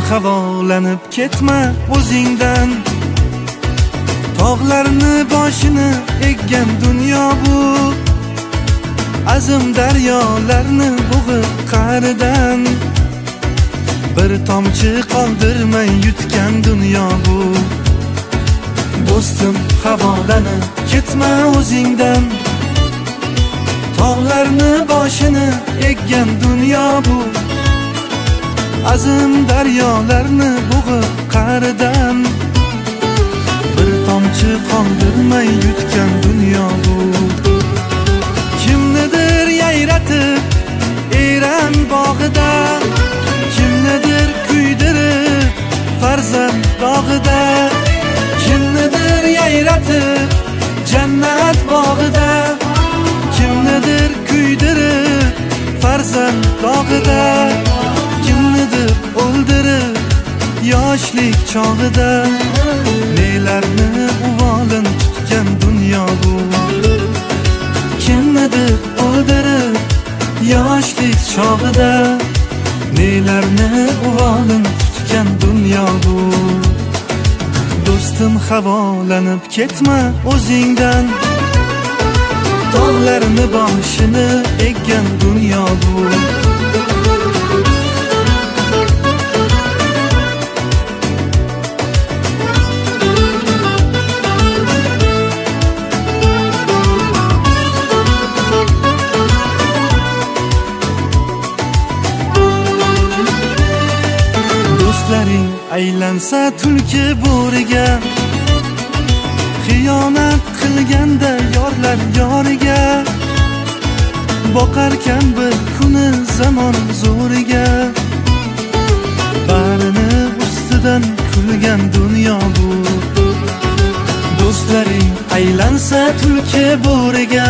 havolanib ketma o'zingdan. Tog'larni boshini eggan dunyo bu, azim daryolarni bo'g'ib qa'ridan. Bir tomchi qoldirmay yutgan dunyo bu. Do'stim havolanib ketma o'zingdan. Tog'larni boshini eggan dunyo bu, azim daryolarni bo'g'ib qa'ridan. Bir tomchi qoldirmay yutgan dunyo bu. Kimnidir yayratib Eran bog'ida, kimnidir kuydirib farzand dog'ida. Kimnidir yayratib jannat bog'ida, kimnidir kuydirib farzand dog'ida. Kimnidir o'ldirib yoshlik chog'ida. Nelarni uvolin tutgan dunyo bu. Kimnidir o'ldirib yoshlik chog'ida. Nelarni uvolin tutgan dunyo bu. Do'stim havolanib ketma o'zingdan. Tog'larni boshini eggan dunyo bu. Do'stlaring aylansa tulki bo'riga, xiyonat qilganda yorlar yoriga. Boqarkan bir kuni zamon zo'riga. Barini ustidan kulgan dunyo bu. Do'stlaring aylansa tulki bo'riga,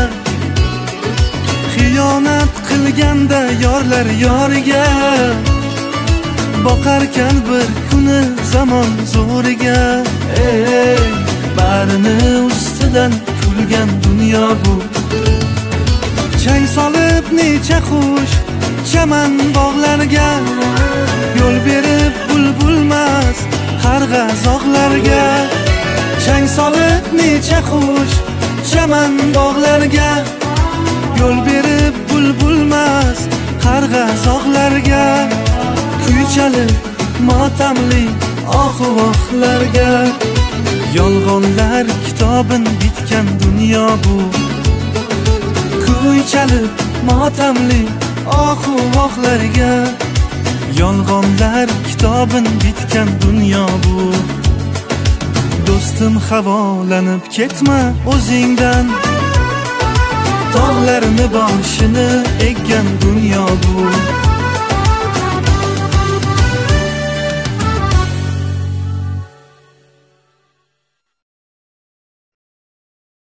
xiyonat qilganda yorlar yoriga. Boqarkan bir kuni zamon zo'riga. Barini ustidan kulgan dunyo bu. Chang solib necha xush chaman bog'larga, yo'l berib bulbulmas qarg'a zog'larga. Chang solib necha xush chaman bog'larga, yo'l berib bulbulmas qarg'a zog'larga. Kuychalib motamli ohu-vohlarga. Yolg'onlar kitobin bitgan dunyo bu. Kuychalib motamli ohu-vohlarga. Yolg'onlar kitobin bitgan dunyo bu. Do'stim havolanib ketma o'zingdan. Tog'larni boshini eggan dunyo bu.